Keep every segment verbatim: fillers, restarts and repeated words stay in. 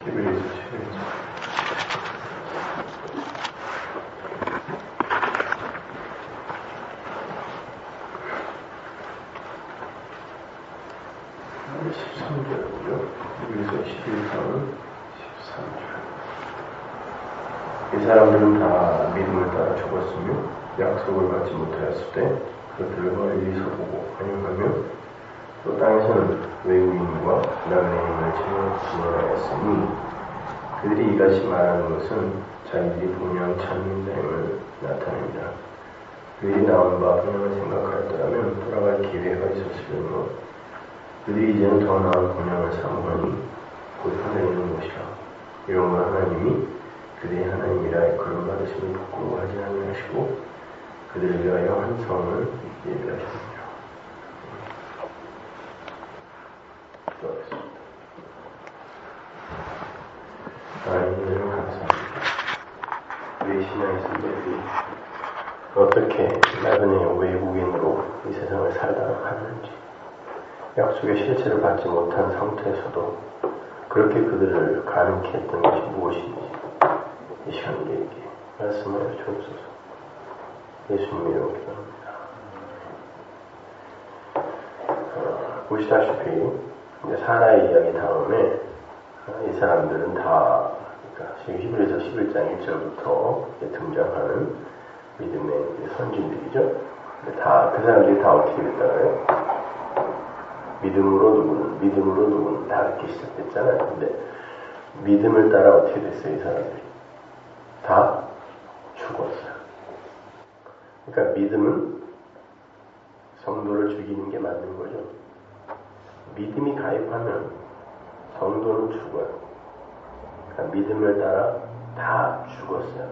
히브리서 십일 장. 십삼 절이죠. 히브리서 십일 장 십삼 절. 이 사람들은 다 믿음을 따라 죽었으며 약속을 받지 못하였을 때 그들을 멀리서 보고 환영하며 또 땅에서는 외국인과 남의 힘을 지원하였으니 그들이 이같이 말하는 것은 자기들이 분명 참 믿음을 나타냅니다. 그들이 나온 바 분명을 생각하였더라면 돌아갈 기회가 있었으려니와 그들이 이제는 더 나은 번영을 사모하니 곧 하늘에 있는 것이라. 이런 걸 하나님이 그들이 하나님이라 일컬음 받으심을 부끄러워하지 아니하시고 그들을 위하여 한 성을 예비하셨느니라. 기도하겠습니다. 하나님을 감사합니다. 우리 신앙의 선배들이 어떻게 나그네 외국인으로 이 세상을 살다 하는지, 약속의 실체를 받지 못한 상태에서도 그렇게 그들을 가능케 했던 것이 무엇인지 이 시간 우리에게 말씀하여 주옵소서. 예수님 이름으로 기도합니다. 어, 보시다시피 이제 사라의 이야기 다음에 어, 이 사람들은 다 그러니까 지금 히브리서 십일 장 일 절부터 등장하는 믿음의 선진들이죠. 다 그 사람들이 다 어떻게 됐다고요? 믿음으로 누구는, 믿음으로 누구는 다 이렇게 시작됐잖아요. 근데 믿음을 따라 어떻게 됐어요, 이 사람들이? 다 죽었어요. 그러니까 믿음은 성도를 죽이는 게 맞는 거죠. 믿음이 가입하면 성도는 죽어요. 그러니까 믿음을 따라 다 죽었어요.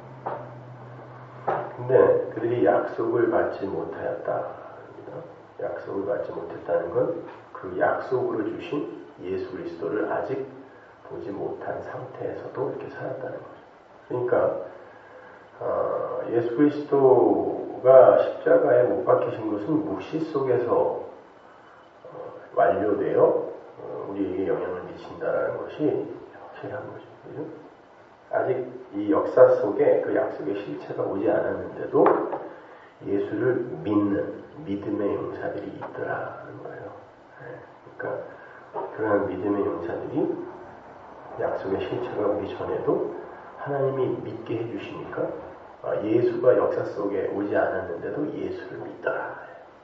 근데 그들이 약속을 받지 못하였다. 약속을 받지 못했다는 건 그 약속으로 주신 예수 그리스도를 아직 보지 못한 상태에서도 이렇게 살았다는 거죠. 그러니까 어, 예수 그리스도가 십자가에 못 박히신 것은 묵시 속에서 어, 완료되어 어, 우리에게 영향을 미친다라는 것이 확실한 거죠. 그죠? 아직 이 역사 속에 그 약속의 실체가 오지 않았는데도 예수를 믿는 믿음의 용사들이 있더라는 거예요. 그러니까 그러한 믿음의 용사들이 약속의 실체가 오기 전에도 하나님이 믿게 해주시니까 예수가 역사 속에 오지 않았는데도 예수를 믿더라.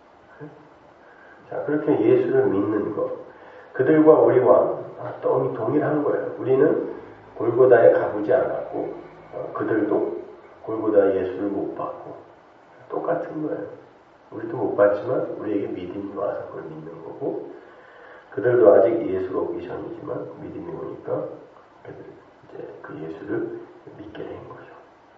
자, 그렇게 예수를 믿는 것, 그들과 우리와 동일한 거예요. 우리는 골고다에 가보지 않았고 그들도 골고다 예수를 못 봤고 똑같은 거예요. 우리도 못 봤지만 우리에게 믿음이 와서 그걸 믿는 거고, 그들도 아직 예수가 오기 전이지만 믿음이 오니까 그들 이제 그 예수를 믿게 된 거죠.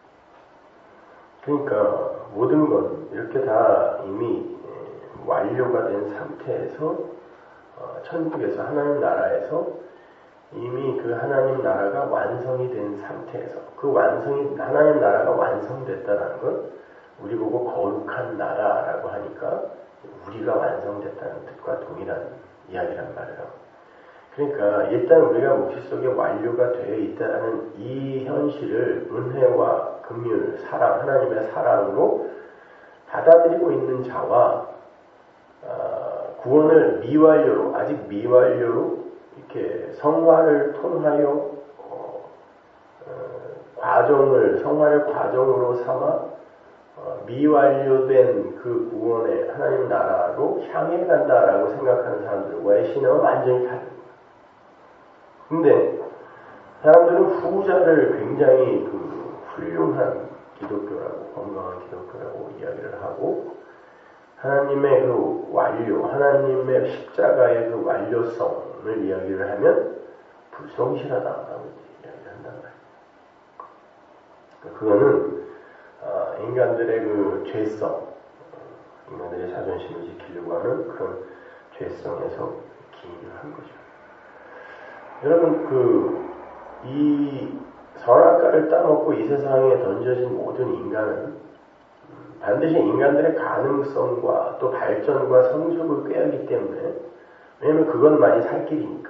그러니까 모든 건 이렇게 다 이미 완료가 된 상태에서 천국에서 하나님 나라에서 이미 그 하나님 나라가 완성이 된 상태에서 그 완성이 하나님 나라가 완성됐다는 건 우리 보고 거룩한 나라라고 하니까 우리가 완성됐다는 뜻과 동일한 이야기란 말이에요. 그러니까 일단 우리가 묵시 속에 완료가 되어 있다는 이 현실을 은혜와 긍휼, 사랑, 하나님의 사랑으로 받아들이고 있는 자와 어, 구원을 미완료로, 아직 미완료로 이렇게 성화를 통하여 어, 어, 과정을, 성화를 과정으로 삼아 어, 미완료된 그 구원의 하나님 나라로 향해 간다라고 생각하는 사람들과의 신앙은 완전히 다른 거예요. 근데 사람들은 후자를 굉장히 그 훌륭한 기독교라고, 건강한 기독교라고 이야기를 하고, 하나님의 그 완료, 하나님의 십자가의 그 완료성을 이야기를 하면 불성실하다라고 이야기를 한단 말이에요. 그거는 어, 인간들의 그 죄성, 인간들의 자존심을 지키려고 하는 그런 죄성에서 기인을 한 거죠. 여러분, 그, 이 선악과를 따먹고 이 세상에 던져진 모든 인간은 반드시 인간들의 가능성과 또 발전과 성숙을 꾀하기 때문에, 왜냐면 그건 많이 살 길이니까,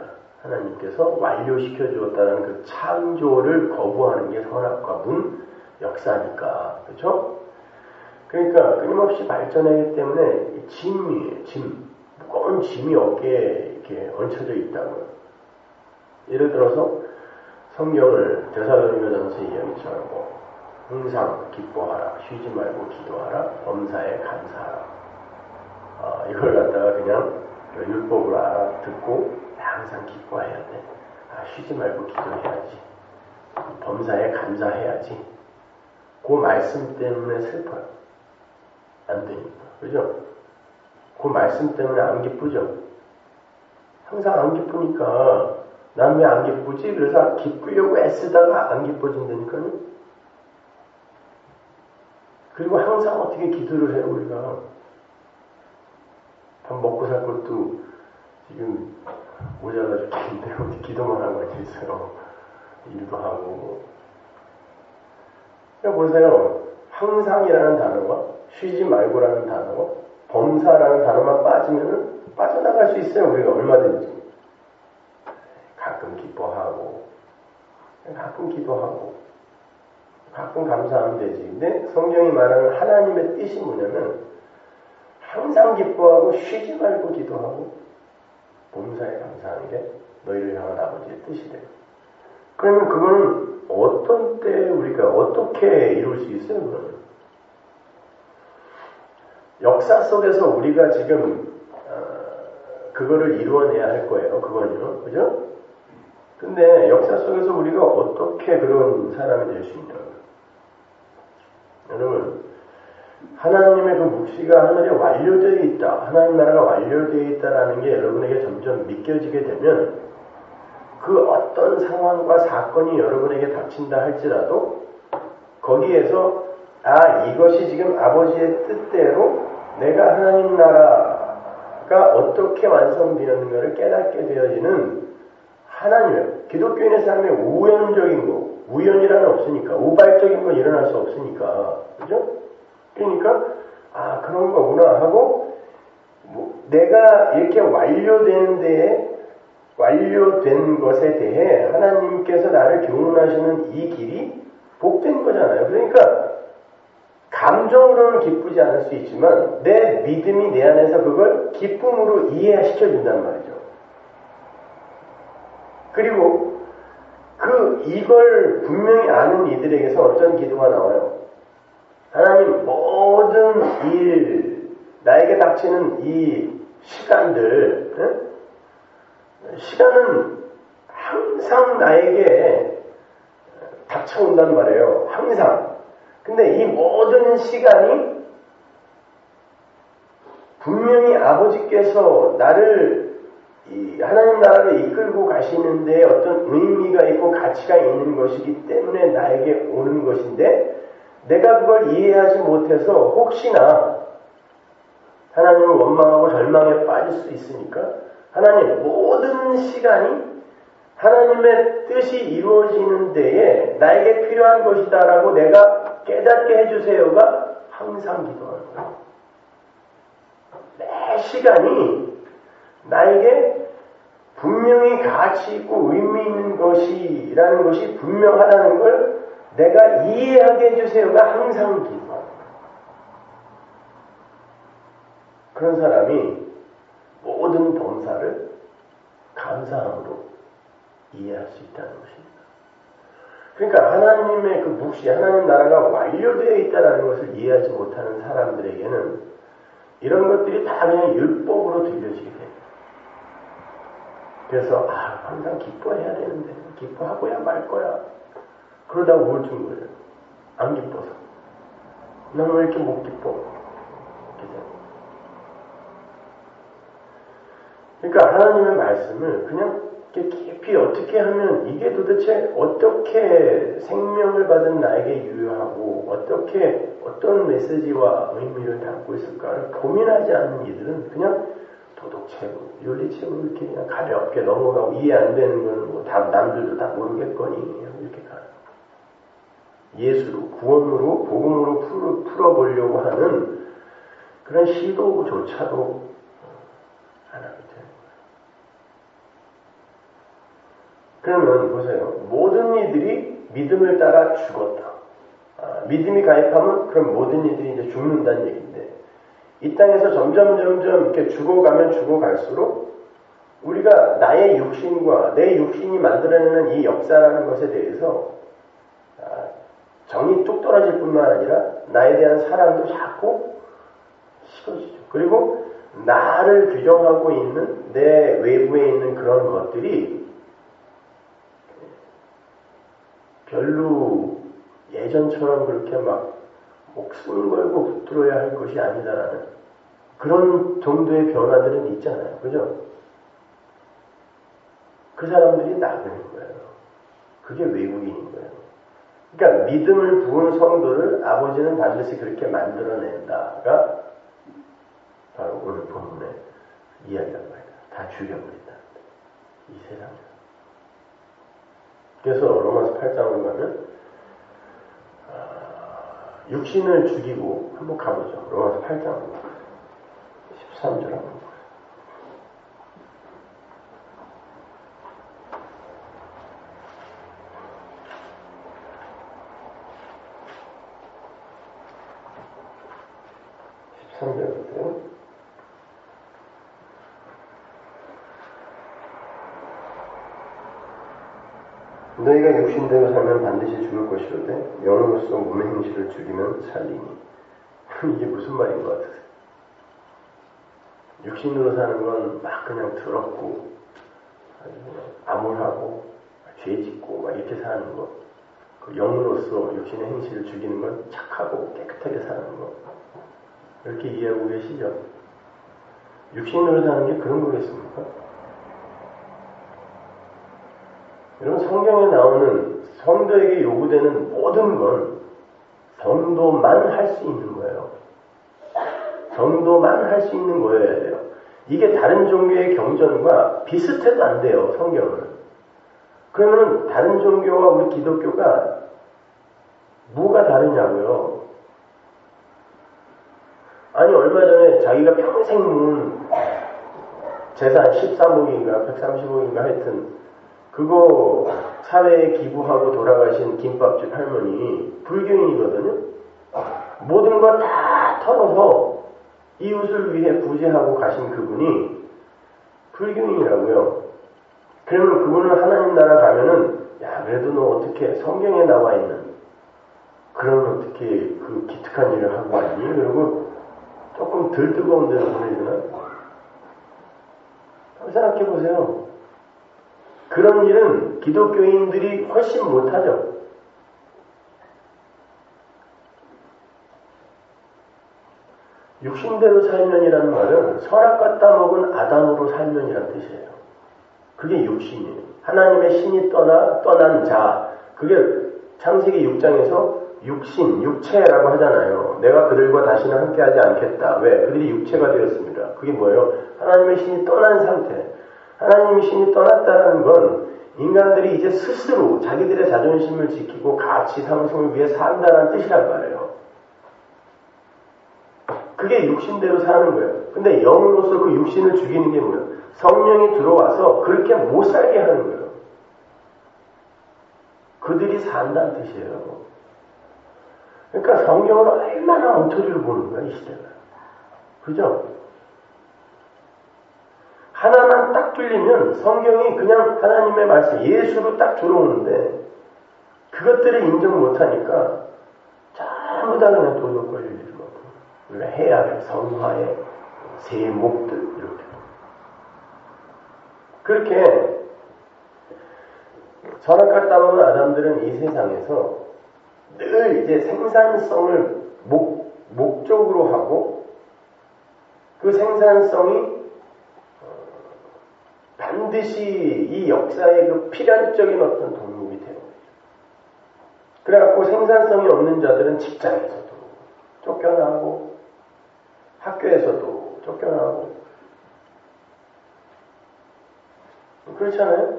하나님께서 완료시켜 주었다는 그 창조를 거부하는 게 선악과 문 역사니까. 그렇죠? 그러니까 끊임없이 발전하기 때문에 짐이에요. 짐. 무거운 짐이 어깨에 이렇게 얹혀져 있다고요. 예를 들어서 성경을 데살로니가전서 이야기처럼 뭐 항상 기뻐하라, 쉬지 말고 기도하라, 범사에 감사하라. 아, 이걸 갖다가 그냥 율법을 알아듣고 항상 기뻐해야 돼. 아, 쉬지 말고 기도해야지. 범사에 감사해야지. 그 말씀 때문에 슬퍼요. 안 되니까. 그죠? 그 말씀 때문에 안 기쁘죠? 항상 안 기쁘니까 난 왜 안 기쁘지? 그래서 기쁘려고 애쓰다가 안 기뻐진다니까요. 그리고 항상 어떻게 기도를 해요, 우리가. 밥 먹고 살 것도 지금 모자라 죽겠는데 어디 기도만 하고 있어요. 일도 하고. 그러니까 보세요. 항상이라는 단어와 쉬지 말고라는 단어와 범사라는 단어만 빠지면은 빠져나갈 수 있어요. 우리가 얼마든지. 가끔 기뻐하고 가끔 기도하고 가끔 감사하면 되지. 근데 성경이 말하는 하나님의 뜻이 뭐냐면 항상 기뻐하고 쉬지 말고 기도하고 범사에 감사하는 게 너희를 향한 아버지의 뜻이래요. 그러면 그거는 어떤 때 우리가 어떻게 이룰 수 있어요? 그거는 역사 속에서 우리가 지금 어, 그거를 이루어내야 할 거예요. 그거는요. 그죠? 근데 역사 속에서 우리가 어떻게 그런 사람이 될 수 있냐. 여러분, 하나님의 그 묵시가 하늘에 완료되어 있다. 하나님 나라가 완료되어 있다라는 게 여러분에게 점점 믿겨지게 되면 그 어떤 상황과 사건이 여러분에게 닥친다 할지라도 거기에서 아, 이것이 지금 아버지의 뜻대로 내가 하나님 나라가 어떻게 완성되었는가를 깨닫게 되어지는 하나님의 기독교인의 삶에 우연적인 거, 우연이라는 없으니까, 우발적인 건 일어날 수 없으니까, 그죠? 그러니까 아 그런 거구나 하고 뭐, 내가 이렇게 완료된 데에 완료된 것에 대해 하나님께서 나를 교훈하시는 이 길이 복된 거잖아요. 그러니까 감정으로는 기쁘지 않을 수 있지만 내 믿음이 내 안에서 그걸 기쁨으로 이해시켜 준단 말이죠. 그리고 그 이걸 분명히 아는 이들에게서 어떤 기도가 나와요. 하나님 모든 일, 나에게 닥치는 이 시간들, 네? 시간은 항상 나에게 닥쳐온단 말이에요. 항상. 근데 이 모든 시간이 분명히 아버지께서 나를 이 하나님 나라를 이끌고 가시는 데 어떤 의미가 있고 가치가 있는 것이기 때문에 나에게 오는 것인데 내가 그걸 이해하지 못해서 혹시나 하나님을 원망하고 절망에 빠질 수 있으니까 하나님 모든 시간이 하나님의 뜻이 이루어지는 데에 나에게 필요한 것이다라고 내가 깨닫게 해주세요가 항상 기도하는 거예요. 매 시간이 나에게 분명히 가치 있고 의미 있는 것이라는 것이 분명하다는 걸 내가 이해하게 해주세요가 항상 기도하는 거예요. 그런 사람이 모든 범사를 감사함으로 이해할 수 있다는 것입니다. 그러니까 하나님의 그 묵시, 하나님 나라가 완료되어 있다는 것을 이해하지 못하는 사람들에게는 이런 것들이 다 그냥 율법으로 들려지게 돼요. 그래서 아 항상 기뻐해야 되는데 기뻐하고야 말 거야. 그러다가 우울증 걸려요. 안 기뻐서. 난 왜 이렇게 못 기뻐? 그러니까 하나님의 말씀을 그냥 깊이 어떻게 하면 이게 도대체 어떻게 생명을 받은 나에게 유효하고 어떻게 어떤 메시지와 의미를 담고 있을까를 고민하지 않는 이들은 그냥 도덕책으로 윤리책으로 이렇게 그냥 가볍게 넘어가고 이해 안 되는 거는 뭐 다 남들도 다 모르겠거니 이렇게 가요. 예수로 구원으로 복음으로 풀어, 풀어보려고 하는 그런 시도조차도 안 하게 돼요. 그러면 보세요. 모든 이들이 믿음을 따라 죽었다. 아, 믿음이 가입하면 그럼 모든 이들이 이제 죽는다는 얘기인데, 이 땅에서 점점 점점 이렇게 죽어가면 죽어갈수록 우리가 나의 육신과 내 육신이 만들어내는 이 역사라는 것에 대해서 정이 뚝 떨어질 뿐만 아니라 나에 대한 사랑도 자꾸 식어지죠. 그리고 나를 규정하고 있는 내 외부에 있는 그런 것들이 별로 예전처럼 그렇게 막 목숨을 걸고 붙들어야 할 것이 아니다라는 그런 정도의 변화들은 있잖아요. 그죠? 그 사람들이 나그는 거예요. 그게 외국인인 거예요. 그러니까 믿음을 부은 성도를 아버지는 반드시 그렇게 만들어낸다가 바로 오늘 본문의 이야기란 말이다. 다 죽여버린다. 이 세상에서. 그래서 로마서 팔 장으로 가면 아, 육신을 죽이고 한번 가보죠. 로마서 팔 장으로 십삼 절 한번 보세요. 십삼 절 보세요. 너희가 육신대로 살면 반드시 죽을 것이로되 영으로서 몸의 행실을 죽이면 살리니. 이게 무슨 말인 것 같으세요? 육신으로 사는 건 막 그냥 더럽고 암울하고 죄짓고 막 이렇게 사는 거. 그 영으로서 육신의 행실을 죽이는 건 착하고 깨끗하게 사는 거. 이렇게 이해하고 계시죠? 육신으로 사는 게 그런 거겠습니까? 여러분, 성경에 나오는 성도에게 요구되는 모든 건 성도만 할 수 있는 거예요. 성도만 할 수 있는 거여야 돼요. 이게 다른 종교의 경전과 비슷해도 안 돼요, 성경은. 그러면 다른 종교와 우리 기독교가 뭐가 다르냐고요? 아니, 얼마 전에 자기가 평생 모은 재산 십삼억인가 백삼십억인가 하여튼 그거 사회에 기부하고 돌아가신 김밥집 할머니 불교인이거든요. 모든 걸 다 털어서 이웃을 위해 구제하고 가신 그분이 불교인이라고요. 그러면 그분은 하나님 나라 가면은 야 그래도 너 어떻게 성경에 나와 있는 그런 어떻게 그 기특한 일을 하고 왔니? 그리고 조금 덜 뜨거운 데로 보내주나? 한번 생각해 보세요. 그런 일은 기독교인들이 훨씬 못하죠. 육신대로 살면이라는 말은 선악과 따먹은 아담으로 살면이라는 뜻이에요. 그게 육신이에요. 하나님의 신이 떠나, 떠난 자. 그게 창세기 육 장에서 육신, 육체라고 하잖아요. 내가 그들과 다시는 함께하지 않겠다. 왜? 그들이 육체가 되었습니다. 그게 뭐예요? 하나님의 신이 떠난 상태. 하나님의 신이 떠났다는 건 인간들이 이제 스스로 자기들의 자존심을 지키고 가치 상승을 위해 산다는 뜻이란 말이에요. 그게 육신대로 사는 거예요. 근데 영으로서 그 육신을 죽이는 게 뭐예요? 성령이 들어와서 그렇게 못 살게 하는 거예요. 그들이 산다는 뜻이에요. 그러니까 성경을 얼마나 엉터리로 보는 거야, 이 시대가. 그죠? 하나만 딱 들리면 성경이 그냥 하나님의 말씀, 예수로 딱 들어오는데 그것들을 인정 못하니까 전부 다 그냥 돌로 걸리지 못하고 우리가 해야 할 성화의 세목들 이렇게 그렇게 선악과 따먹은 아담들은 이 세상에서 늘 이제 생산성을 목, 목적으로 하고 그 생산성이 반드시 이 역사의 그 필연적인 어떤 덕목이 되는 거죠. 그래갖고 생산성이 없는 자들은 직장에서도 쫓겨나고 학교에서도 쫓겨나고 그렇잖아요.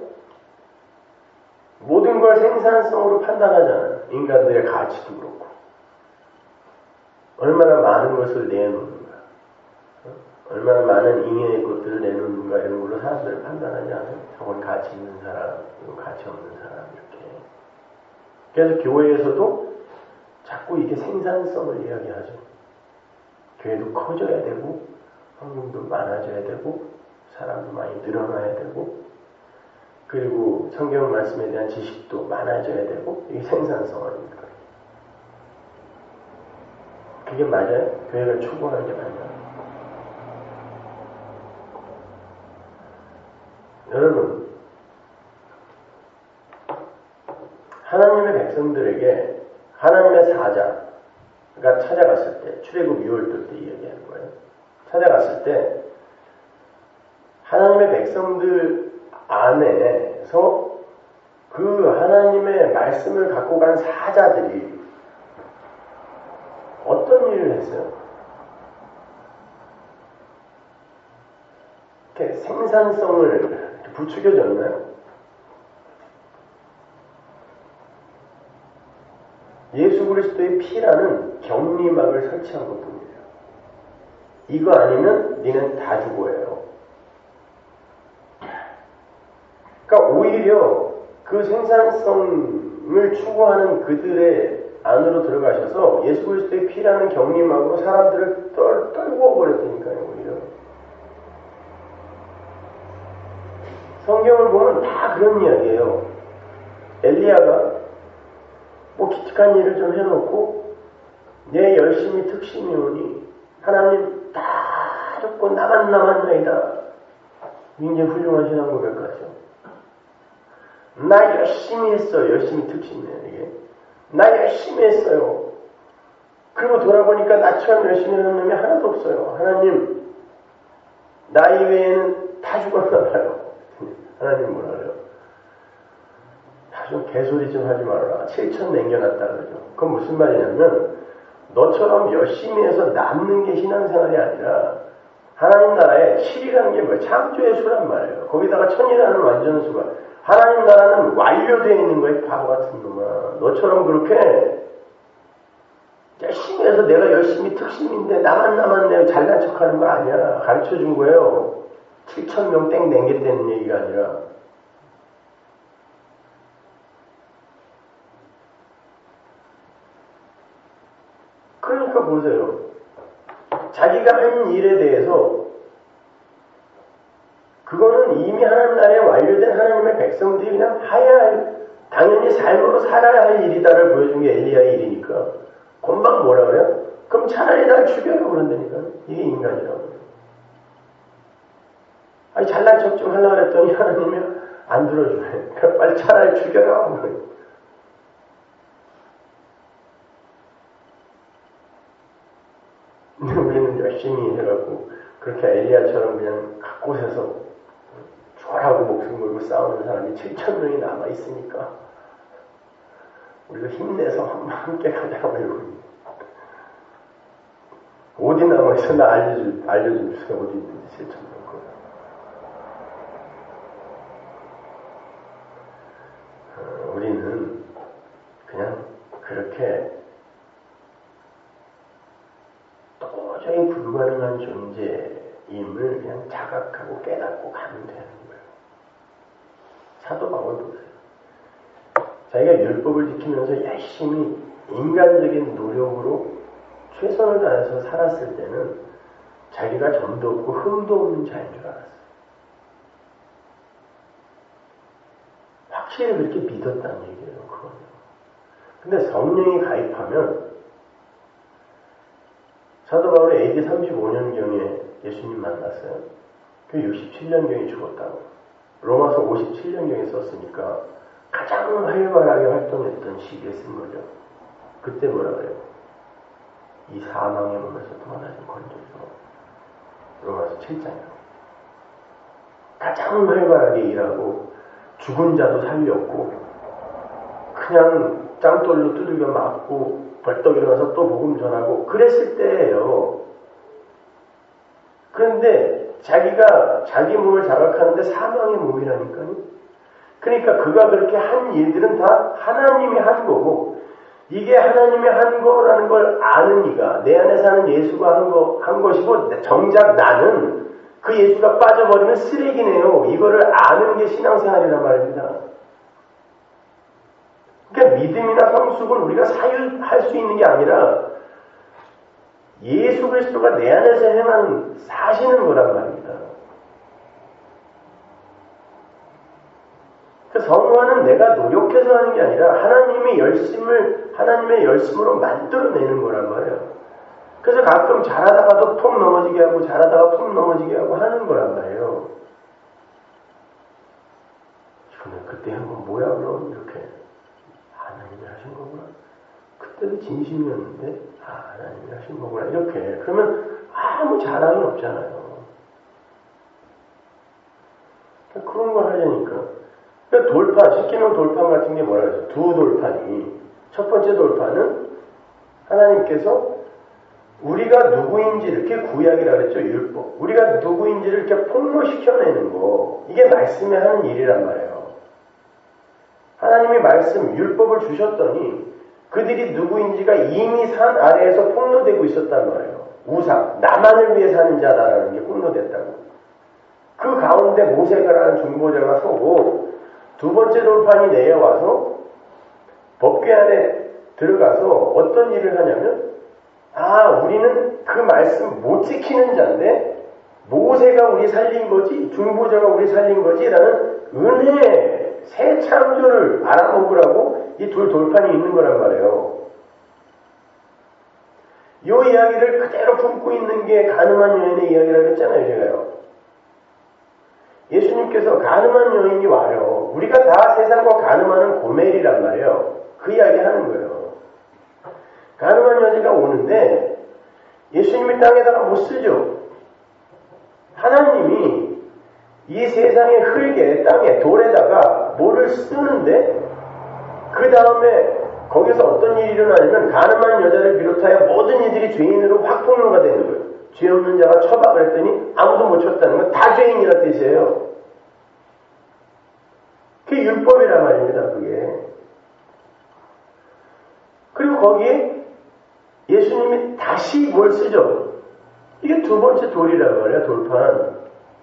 모든 걸 생산성으로 판단하잖아요. 인간들의 가치도 그렇고 얼마나 많은 것을 내놓는가. 얼마나 많은 잉여의 것들을 내놓는가 이런 걸로 사람들을 판단하지 않아요? 저건 가치 있는 사람, 이건 가치 없는 사람 이렇게. 그래서 교회에서도 자꾸 이렇게 생산성을 이야기하죠. 교회도 커져야 되고 헌금도 많아져야 되고 사람도 많이 늘어나야 되고 그리고 성경 말씀에 대한 지식도 많아져야 되고 이게 생산성 아닙니까? 그게 맞아요? 교회가 추구하는 게 맞아요? 여러분, 하나님의 백성들에게 하나님의 사자가 찾아갔을 때, 출애굽 육 절 때 이야기하는 거예요. 찾아갔을 때 하나님의 백성들 안에서 그 하나님의 말씀을 갖고 간 사자들이 어떤 일을 했어요? 이렇게 생산성을 부추겨졌나요? 예수 그리스도의 피라는 격리막을 설치한 것뿐이에요. 이거 아니면 니는 다 죽어요. 그러니까 오히려 그 생산성을 추구하는 그들의 안으로 들어가셔서 예수 그리스도의 피라는 격리막으로 사람들을 떨, 떨구어 버렸다니까요. 오히려 성경을 보면 다 그런 이야기예요. 엘리야가 뭐 기특한 일을 좀 해놓고 내 열심히 특심이 오니 하나님 다 죽고 나만 남았나이다. 굉장히 훌륭한 신앙 고백하죠. 나 열심히 했어요. 열심히 특심이에요. 이게 나 열심히 했어요. 그리고 돌아보니까 나처럼 열심히 하는 놈이 하나도 없어요. 하나님 나 이외에는 다 죽었나 봐요. 하나님 뭐라 그래요? 좀 개소리 좀 하지 말아라. 칠천 남겨놨다 그러죠. 그건 무슨 말이냐면 너처럼 열심히 해서 남는 게 신앙생활이 아니라 하나님 나라에 칠이라는 게 뭐예요? 창조의 수란 말이에요. 거기다가 천이라는 완전수가 하나님 나라는 완료되어 있는 거예요. 바보 같은 놈아. 너처럼 그렇게 열심히 해서 내가 열심히 특심인데 나만 남았네 잘난 척하는 거 아니야. 가르쳐준 거예요. 칠천 명 땡 남겼다는 얘기가 아니라 그러니까 보세요. 자기가 한 일에 대해서 그거는 이미 하나님 나라에 완료된 하나님의 백성들이 그냥 해야 할, 당연히 삶으로 살아야 할 일이다를 보여준 게 엘리야의 일이니까 금방 뭐라 그래요? 그럼 차라리 날 죽여라 그런다니까. 이게 인간이라고. 아니 잘난 척 좀 하려고 그랬더니 하나님이 안 들어주네. 그럼 빨리 차라리 죽여라. 우리는 열심히 해갖고 그렇게 엘리야처럼 그냥 각곳에서 죽어라고 목숨 걸고 싸우는 사람이 칠천 명이 남아있으니까 우리가 힘내서 함께 가자고 이러고 어디 남아있어? 나 알려주, 알려좀 주세요. 어디 있는지 칠천 명. 어, 우리는 그냥 그렇게 도저히 불가능한 존재임을 그냥 자각하고 깨닫고 가면 되는 거예요. 사도 바울 보세요. 자기가 율법을 지키면서 열심히 인간적인 노력으로 최선을 다해서 살았을 때는 자기가 점도 없고 흠도 없는 자인 줄 알았어요. 확실히 그렇게 믿었다는 얘기예요. 그거는. 근데 성령이 가입하면 사도 바울이 에이디 삼십오 년경에 예수님 만났어요. 그 육십칠 년경에 죽었다고. 로마서 오십칠 년경에 썼으니까 가장 활발하게 활동했던 시기에 쓴 거죠. 그때 뭐라 그래요? 이 사망의 몸에서 도망하신 건조죠. 로마서 칠 장이요. 가장 활발하게 일하고 죽은 자도 살렸고 그냥 짱돌로 두들겨 맞고 벌떡 일어나서 또 복음 전하고 그랬을 때예요. 그런데 자기가 자기 몸을 자각하는데 사망의 몸이라니까요. 그러니까 그가 그렇게 한 일들은 다 하나님이 한 거고 이게 하나님이 한 거라는 걸 아는 이가 내 안에 사는 예수가 한, 거, 한 것이고 정작 나는 그 예수가 빠져버리면 쓰레기네요. 이거를 아는 게 신앙생활이란 말입니다. 그러니까 믿음이나 성숙은 우리가 사유할 수 있는 게 아니라 예수 그리스도가 내 안에서 행하는 사시는 거란 말입니다. 그 성화는 내가 노력해서 하는 게 아니라 하나님의 열심을 하나님의 열심으로 만들어내는 거란 말이에요. 그래서 가끔 잘하다가도 통 넘어지게 하고 잘하다가 통 넘어지게 하고 하는 거란 말이에요. 근데 그때 한번 뭐야 그럼 이렇게 하나님이 하신 거구나. 그때도 진심이었는데 아 하나님이 하신 거구나 이렇게 그러면 아무 자랑이 없잖아요. 그런 걸 하려니까. 그러니까 돌판, 십계명 돌판 같은 게 뭐라 그래서 두 돌판이 첫 번째 돌판은 하나님께서 우리가 누구인지 이렇게 구약이라 그랬죠. 율법. 우리가 누구인지를 이렇게 폭로시켜내는 거. 이게 말씀에 하는 일이란 말이에요. 하나님이 말씀, 율법을 주셨더니 그들이 누구인지가 이미 산 아래에서 폭로되고 있었단 말이에요. 우상, 나만을 위해 사는 자다라는 게 폭로됐다고. 그 가운데 모세가라는 중보자가 서고 두 번째 돌판이 내려와서 법궤 안에 들어가서 어떤 일을 하냐면 아 우리는 그 말씀 못 지키는 자인데 모세가 우리 살린 거지 중보자가 우리 살린 거지 라는 은혜 새 창조를 알아먹으라고 이 둘 돌판이 있는 거란 말이에요. 이 이야기를 그대로 품고 있는 게 가늠한 여인의 이야기라고 했잖아요. 제가요. 예수님께서 가늠한 여인이 와요. 우리가 다 세상과 가늠하는 고멜이란 말이에요. 그 이야기 하는 거예요. 가늠한 여자가 오는데 예수님이 땅에다가 못 쓰죠. 하나님이 이 세상의 흙에 땅에 돌에다가 뭐를 쓰는데 그 다음에 거기서 어떤 일이 일어나냐면 가늠한 여자를 비롯하여 모든 이들이 죄인으로 확 폭로가 되는 거예요. 죄 없는 자가 쳐박을 했더니 아무도 못 쳤다는 건 다 죄인이라 뜻이에요. 그게 율법이란 말입니다. 그게. 그리고 거기에 예수님이 다시 뭘 쓰죠? 이게 두 번째 돌이란 말이야. 돌판.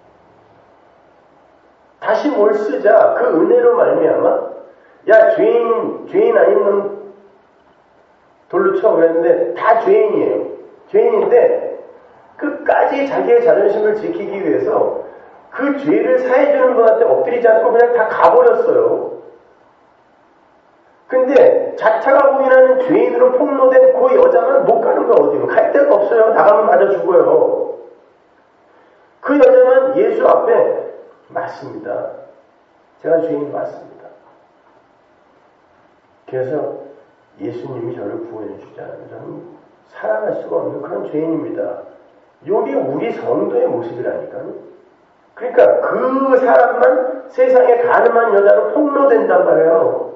다시 뭘 쓰자. 그 은혜로 말미암아 야 죄인 죄인 아닌 놈 돌로 쳐 그랬는데 다 죄인이에요. 죄인인데 끝까지 자기의 자존심을 지키기 위해서 그 죄를 사해주는 분한테 엎드리지 않고 그냥 다 가버렸어요. 근데 자타가 부인하는 죄인으로 폭로된 그 여자만 못 가는 거야. 어디로 갈 데가 없어요. 나가면 맞아 죽어요. 그 여자만 예수 앞에 맞습니다. 제가 죄인 맞습니다. 그래서 예수님이 저를 구원해 주자는 저는 살아갈 수가 없는 그런 죄인입니다. 이게 우리 성도의 모습이라니까요. 그러니까 그 사람만 세상에 가늠한 여자로 폭로된단 말이에요.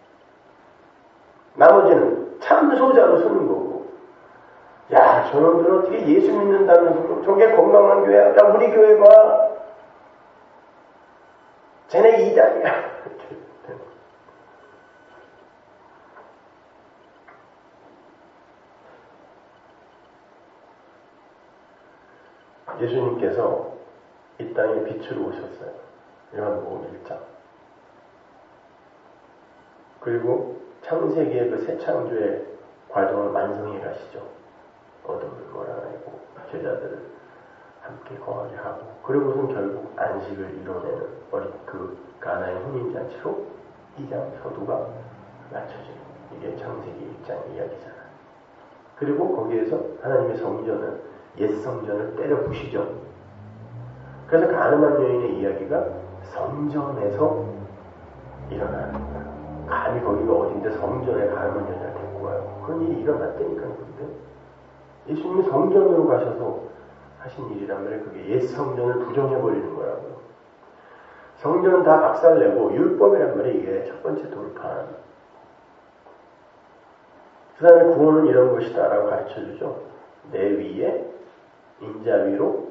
나머지는 참소자로 서는 거고. 야, 저놈들은 어떻게 예수 믿는다면서 저게 건강한 교회야. 야, 우리 교회 봐. 쟤네 이단이야. 예수님께서 이 땅에 빛으로 오셨어요. 요한복음 일 장. 그리고 창세기의 그 새 창조의 과정을 완성해 가시죠. 어둠을 몰아내고 제자들을 함께 거하게 하고 그리고선 결국 안식을 이뤄내는 어린 그 가나의 혼인잔치로 이 장 서두가 맞춰져요. 이게 창세기 일 장 이야기잖아요. 그리고 거기에서 하나님의 성전을 옛 성전을 때려 부시죠. 그래서 가늠한 여인의 이야기가 성전에서 일어나는 거예요. 감히 거기가 어딘데 성전에 가늠한 여자를 데리고 와요. 그런 일이 일어났다니까요. 근데 예수님이 성전으로 가셔서 하신 일이란 말이에요. 그게 옛 성전을 부정해버리는 거라고요. 성전은 다 박살내고 율법이란 말이에요. 이게 첫 번째 돌판. 그 다음에 구원은 이런 것이다 라고 가르쳐주죠. 내 위에 인자 위로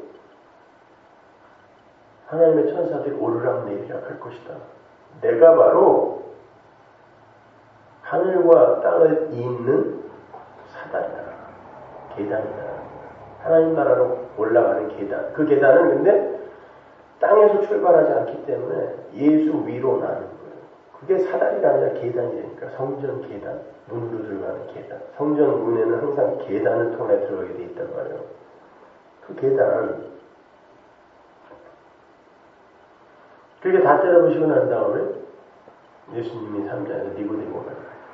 하나님의 천사들이 오르락내리락 할 것이다. 내가 바로 하늘과 땅을 잇는 사다리다. 계단이다. 하나님 나라로 올라가는 계단. 그 계단은 근데 땅에서 출발하지 않기 때문에 예수 위로 나는 거예요. 그게 사다리가 아니라 계단이니까 성전 계단, 문으로 들어가는 계단. 성전 문에는 항상 계단을 통해 들어가게 돼 있단 말이에요. 그 계단. 그렇게 다 때려보시고 난 다음에 예수님이 삼 장에서 니고데모가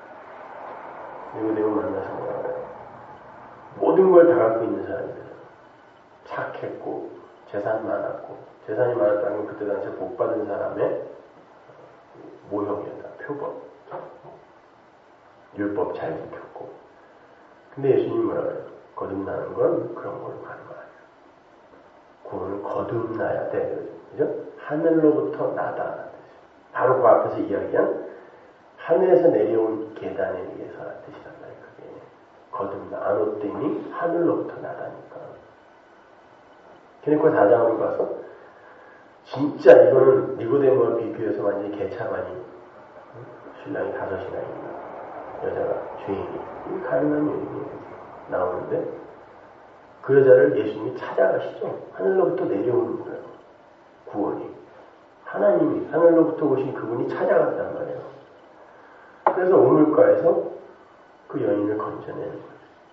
니고데모 만나서 뭐라고 해요? 모든 걸 다 갖고 있는 사람이에요. 착했고 재산 많았고 재산이 많았다는 건 그때 당시에 복받은 사람의 모형이었다. 표범. 율법 잘 지켰고. 근데 예수님이 뭐라고 해요? 거듭나는 건 그런 걸로 가는 거 아니야. 구원은 거듭나야 돼. 그죠? 하늘로부터 나다. 바로 그 앞에서 이야기한 하늘에서 내려온 계단에 의해서라는 뜻이란 말이에요. 그게 거듭나. 아노템이 하늘로부터 나다니까. 그러니까 사 장으로 가서 진짜 이거는 니고데모와 비교해서 완전히 개차가 아닌 신랑이 다섯이나 있는 여자가 죄인이 가능한 여인이 나오는데 그 여자를 예수님이 찾아가시죠. 하늘로부터 내려오는 거예요. 구원이. 하나님이 하늘로부터 오신 그분이 찾아간단 말이에요. 그래서 우물가에서 그 여인을 건져내는 거예요.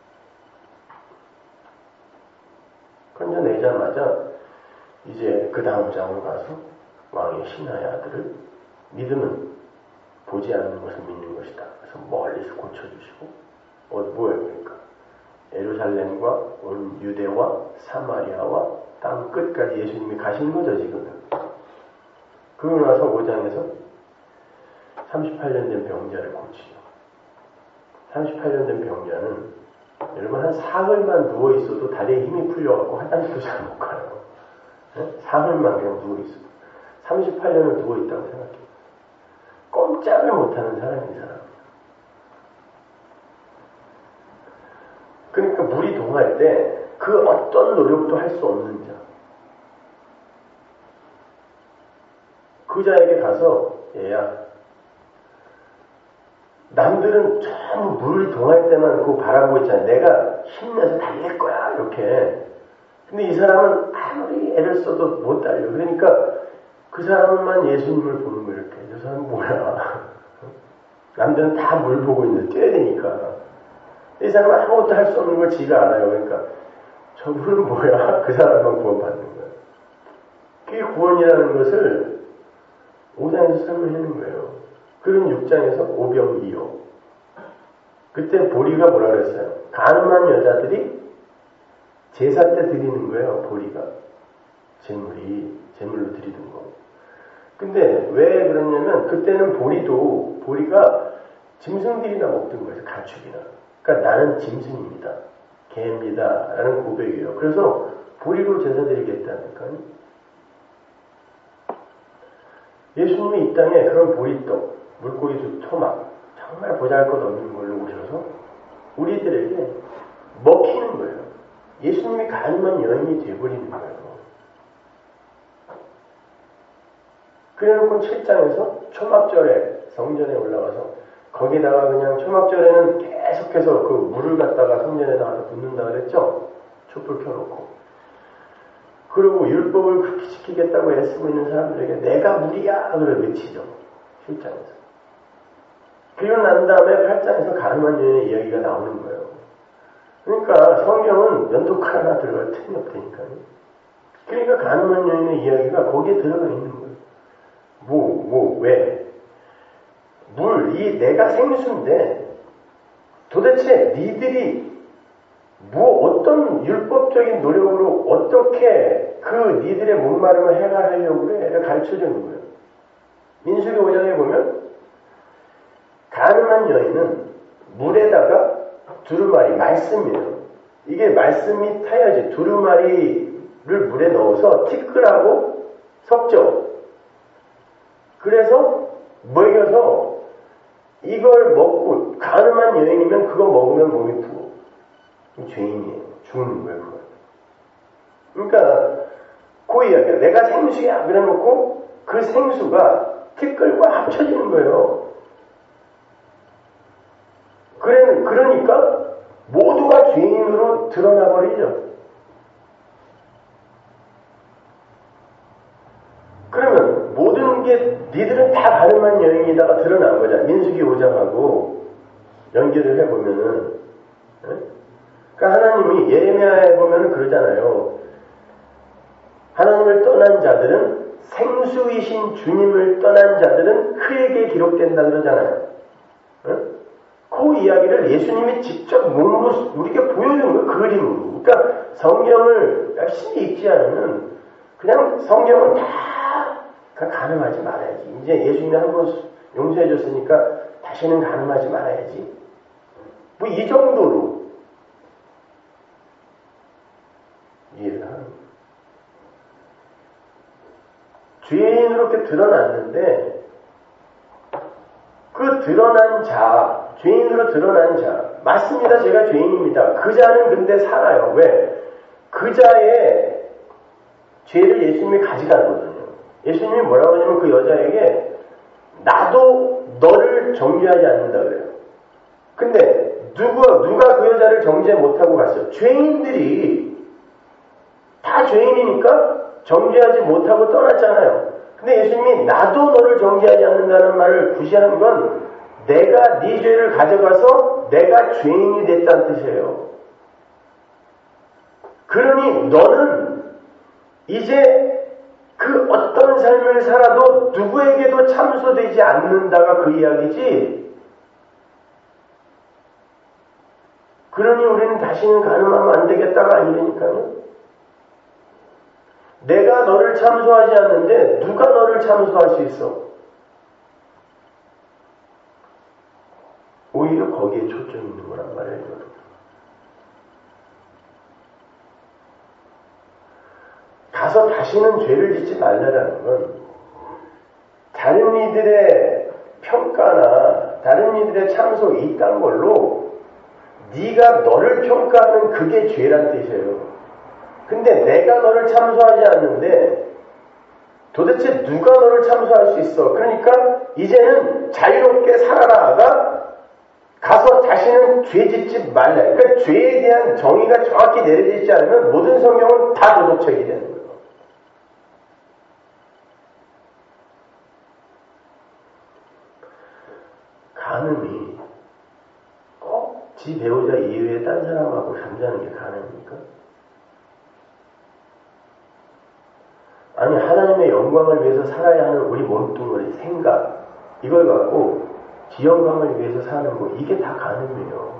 건져내자마자 이제 그 다음 장으로 가서 왕의 신하의 아들을 믿음은 보지 않는 것을 믿는 것이다. 그래서 멀리서 고쳐주시고 어, 뭐예요 그러니까 예루살렘과 온 유대와 사마리아와 땅 끝까지 예수님이 가시는 거죠 지금은. 그러고 나서 오 장에서 삼십팔 년 된 병자를 고치죠. 삼십팔 년 된 병자는 여러분 한 사흘만 누워있어도 다리에 힘이 풀려갖고 화장실도 잘 못 가요. 네? 사흘만 그냥 누워있어도. 삼십팔 년을 누워있다고 생각해요. 꼼짝을 못하는 사람이 이 사람. 그러니까 물이 동할 때 그 어떤 노력도 할 수 없는 자. 그 자에게 가서 얘야 남들은 전부 물이 동할 때만 그거 바라보고 있잖아. 내가 힘내서 달릴 거야 이렇게. 근데 이 사람은 아무리 애를 써도 못 달려. 그러니까 그 사람만 예수님을 보는 거예요. 이렇게. 저 사람은 뭐야. 남들은 다 물 보고 있는데 뛰어야 되니까. 이 사람은 아무것도 할 수 없는 걸 지가 알아요. 그러니까 저 물은 뭐야. 그 사람만 구원받는 거예요. 그게 구원이라는 것을 오 장에서 설명하는 거예요. 그럼 육 장에서 오병이어. 그때 보리가 뭐라 그랬어요? 가늠한 여자들이 제사 때 드리는 거예요. 보리가. 제물이. 제물로 드리는 거. 근데 왜 그러냐면 그때는 보리도 보리가 짐승들이나 먹던 거예요. 가축이나. 그러니까 나는 짐승입니다. 개입니다. 라는 고백이에요. 그래서 보리로 제사 드리겠다니까요. 예수님이 이 땅에 그런 보리떡, 물고기 토막, 정말 보잘것없는 걸로 오셔서 우리들에게 먹히는 거예요. 예수님이 가늠한 여인이 되어버리는 거예요. 그래놓고 칠 장에서 초막절에 성전에 올라가서 거기다가 그냥 초막절에는 계속해서 그 물을 갖다가 성전에다가 붓는다 그랬죠? 촛불 켜놓고. 그리고 율법을 그렇게 지키겠다고 애쓰고 있는 사람들에게 내가 물이야! 그걸 외치죠. 칠 장에서. 그리고 난 다음에 팔 장에서 가늠한 여인의 이야기가 나오는 거예요. 그러니까 성경은 연독 하나 들어갈 틈이 없다니까요. 그러니까 가늠한 여인의 이야기가 거기에 들어가 있는 거예요. 뭐, 뭐, 왜? 물, 이 내가 생수인데 도대체 니들이 뭐 어떤 율법적인 노력으로 어떻게 그 니들의 목마름을 해결하려고 그래? 가르쳐주는 거예요. 민수기 오 장에 보면 가늠한 여인은 물에다가 두루마리, 말씀이에요. 이게 말씀이 타야지. 두루마리를 물에 넣어서 티끌하고 섞죠. 그래서 먹여서 이걸 먹고 가늠한 여인이면 그거 먹으면 몸이 부어. 죄인이에요. 죽는 거예요. 그거. 그러니까 그 이야기야. 내가 생수야. 그래놓고 그 생수가 티끌과 합쳐지는 거예요. 그래, 그러니까 모두가 죄인으로 드러나 버리죠. 그러면 모든 게 니들은 다 가늠한 여인이다가 드러난 거잖아. 민수기 오 장하고 연결을 해보면은. 그러니까 하나님이 예레미야에 보면은 그러잖아요. 하나님을 떠난 자들은, 생수이신 주님을 떠난 자들은 그에게 기록된다 그러잖아요. 그 이야기를 예수님이 직접 몸으로 우리에게 보여주는 거예요. 그림으로. 그러니까 성경을 열심히 읽지 않으면 그냥 성경은 다 가늠하지 말아야지. 이제 예수님이 한 번 용서해 줬으니까 다시는 가늠하지 말아야지. 뭐 이 정도로 이해를 하는 거예요. 죄인으로 이렇게 드러났는데 그 드러난 자, 죄인으로 드러난 자, 맞습니다. 제가 죄인입니다. 그 자는 근데 살아요. 왜? 그 자의 죄를 예수님이 가져가거든요. 예수님이 뭐라고 하냐면 그 여자에게 나도 너를 정죄하지 않는다 그래요. 근데 누가, 누가 그 여자를 정죄 못하고 갔어요? 죄인들이 다 죄인이니까 정죄하지 못하고 떠났잖아요. 근데 예수님이 나도 너를 정죄하지 않는다는 말을 굳이 한 건 내가 네 죄를 가져가서 내가 죄인이 됐다는 뜻이에요. 그러니 너는 이제 그 어떤 삶을 살아도 누구에게도 참소되지 않는다가 그 이야기지. 그러니 우리는 다시는 가늠하면 안 되겠다가 아니라니까요. 내가 너를 참소하지 않는데 누가 너를 참소할 수 있어? 오히려 거기에 초점이 있는 거란 말이에요. 가서 다시는 죄를 짓지 말라라는 건 다른 이들의 평가나 다른 이들의 참소 이딴 걸로 네가 너를 평가하는 그게 죄란 뜻이에요. 근데 내가 너를 참소하지 않는데 도대체 누가 너를 참소할 수 있어? 그러니까 이제는 자유롭게 살아라가 가서 다시는 죄 짓지 말라. 그러니까 죄에 대한 정의가 정확히 내려져 있지 않으면 모든 성경은 다 도덕책이 되는 거예요. 간음이 꼭 지 배우자 이외에 딴 사람하고 잠자는 게 간음입니까? 아니 하나님의 영광을 위해서 살아야 하는 우리 몸뚱아리 생각 이걸 갖고 지 영광을 위해서 사는 거 이게 다 간음이에요.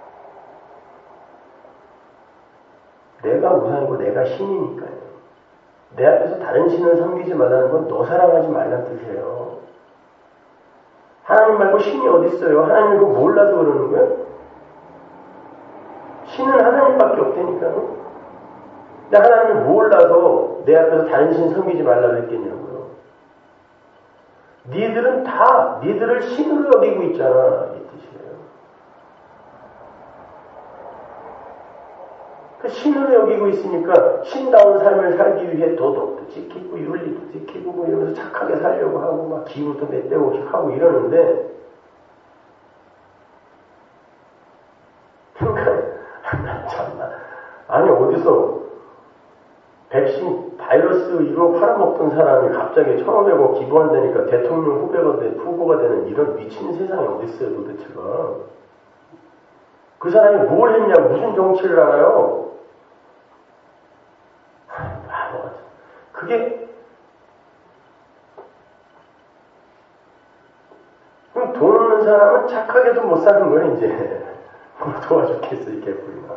내가 우상이고 내가 신이니까요. 내 앞에서 다른 신을 섬기지 말라는 건 너 사랑하지 말라는 뜻이에요. 하나님 말고 신이 어디 있어요? 하나님 이거 몰라서 그러는 거예요? 신은 하나님밖에 없다니까요. 근데 하나님을 몰라서 내 앞에서 다른 신 섬기지 말라고 했겠냐고요. 니들은 다 니들을 신으로 여기고 있잖아. 이 뜻이에요. 그 신으로 여기고 있으니까 신다운 삶을 살기 위해 도덕도 지키고 윤리도 지키고 뭐 이러면서 착하게 살려고 하고 막 기후도 내떼고 하고 이러는데 그러니까 참나 아니 어디서 백신 바이러스 이거 팔아먹던 사람이 갑자기 천오백억 기부한다니까 대통령 후보가, 되, 후보가 되는 이런 미친 세상이 어딨어요 도대체가. 그 사람이 뭘 했냐 무슨 정치를 알아요. 바보 같아. 그게 그럼 돈 없는 사람은 착하게도 못 사는 거야 이제. 도와줬겠어 이 개뿔이가.